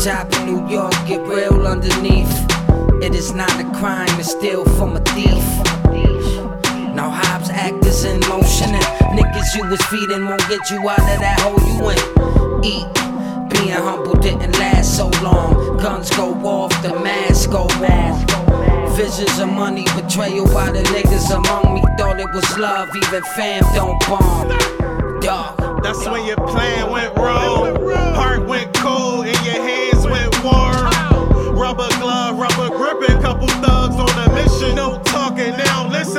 top in New York, get real underneath. It is not a crime to steal from a thief. Now Hobbs actors in motion, and niggas you was feeding won't get you out of that hole you in. Eat. Being humble didn't last so long. Guns go off, the mask go on. Visions of money, betrayal by the niggas among me. Thought it was love, even fam don't bomb. Dog. That's when your plan went wrong. Heart went cold and your hands went warm. Rubber glove, rubber gripping, couple thugs on a mission. No talking now, listen.